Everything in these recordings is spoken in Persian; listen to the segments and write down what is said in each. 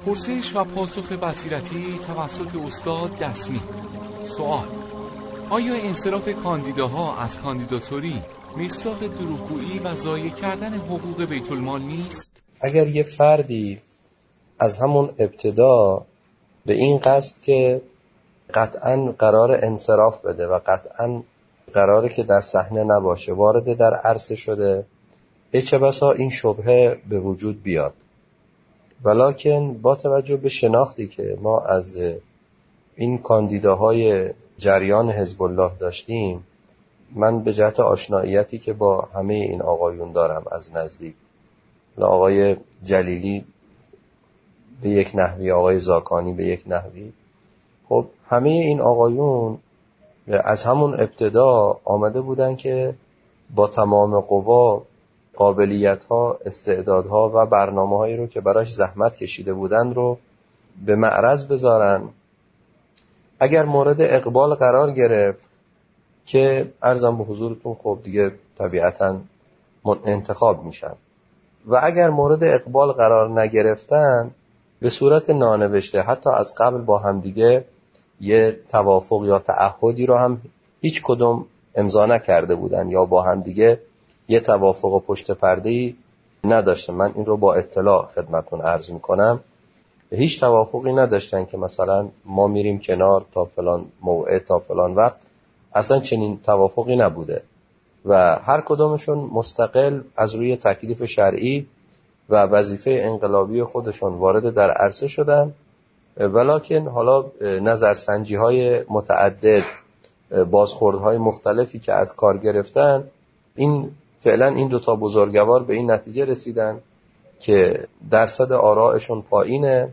پرسش و پاسخ بصیرتی توسط استاد دسمی. سوال: آیا انصراف کاندیداها از کاندیداتوری مصداق دروغگویی و ضایع کردن حقوق بیت المال نیست؟ اگر یه فردی از همون ابتدا به این قصد که قطعاً قرار انصراف بده و قطعاً قراره که در صحنه نباشه وارد در عرصه شده، چه بسا این شبهه به وجود بیاد. ولکن با توجه به شناختی که ما از این کاندیداهای جریان حزب الله داشتیم، من به جهت آشناییتی که با همه این آقایون دارم از نزدیک، آقای جلیلی به یک نحوی، آقای زاکانی به یک نحوی، خب همه این آقایون از همون ابتدا آمده بودن که با تمام قوا قابلیت‌ها، استعدادها و برنامه‌هایی رو که براش زحمت کشیده بودن رو به معرض بذارن. اگر مورد اقبال قرار گرفت که عرضم به حضورتون خب دیگه طبیعتاً انتخاب میشن، و اگر مورد اقبال قرار نگرفتن به صورت نانوشته حتی از قبل با هم دیگه یه توافق یا تعهدی رو هم هیچ کدوم امضا نکرده بودن یا با هم دیگه یه توافق و پشت پرده‌ای نداشتن. من این رو با اطلاع خدمتون عرض میکنم، هیچ توافقی نداشتن که مثلا ما میریم کنار تا فلان موعد تا فلان وقت، اصلا چنین توافقی نبوده و هر کدومشون مستقل از روی تکلیف شرعی و وظیفه انقلابی خودشون وارد در عرصه شدن. ولکن حالا نظرسنجی های متعدد، بازخوردهای مختلفی که از کار گرفتن، این فعلا این دوتا بزرگوار به این نتیجه رسیدن که درصد آرائشون پایینه.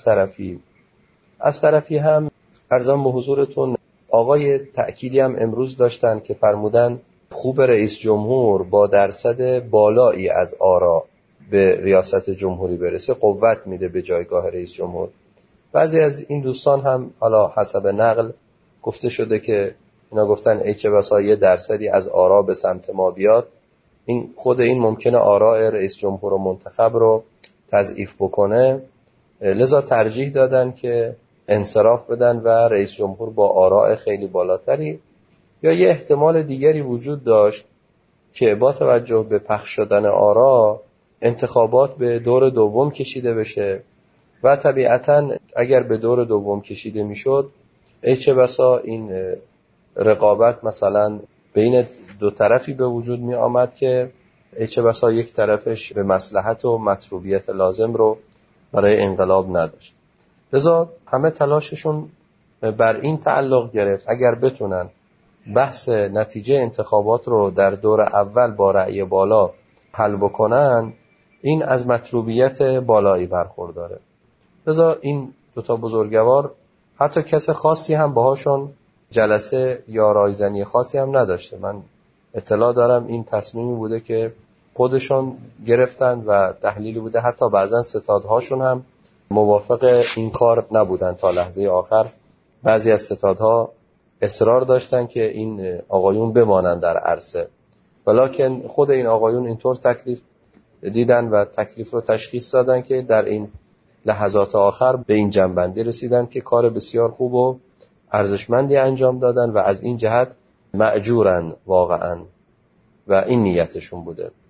از طرفی هم عرضم به حضورتون آقای تأکیدی هم امروز داشتن که فرمودن خوب رئیس جمهور با درصد بالایی از آرا به ریاست جمهوری برسه قوت میده به جایگاه رئیس جمهور. بعضی از این دوستان هم حالا حسب نقل گفته شده که اینا گفتن چه بسا یه درصدی از آرا به سمت ما بیاد، این خود این ممکنه آراء رئیس جمهور و منتخب رو تضعیف بکنه، لذا ترجیح دادن که انصراف بدن و رئیس جمهور با آراء خیلی بالاتری. یا یه احتمال دیگری وجود داشت که با توجه به پخش شدن آراء انتخابات به دور دوم کشیده بشه و طبیعتاً اگر به دور دوم کشیده میشد چه بسا این رقابت مثلا بین دو طرفی به وجود می آمد که چه بسا یک طرفش به مصلحت و مطلوبیت لازم رو برای انقلاب نداشت. لذا همه تلاششون بر این تعلق گرفت اگر بتونن بحث نتیجه انتخابات رو در دور اول با رأی بالا حل بکنن، این از مطلوبیت بالایی برخورداره. لذا این دوتا بزرگوار حتی کس خاصی هم باهاشون جلسه یا رایزنی خاصی هم نداشته. من اطلاع دارم این تصمیمی بوده که خودشون گرفتن و تحلیلی بوده، حتی بعضا ستادهاشون هم موافق این کار نبودن تا لحظه آخر. بعضی از ستادها اصرار داشتن که این آقایون بمانند در عرصه، ولکن خود این آقایون اینطور تکلیف دیدن و تکلیف رو تشخیص دادن که در این لحظات آخر به این جنبندی رسیدن که کار بسیار خوب و ارزشمندی انجام دادن و از این جهت مأجورن واقعا و این نیتشون بوده.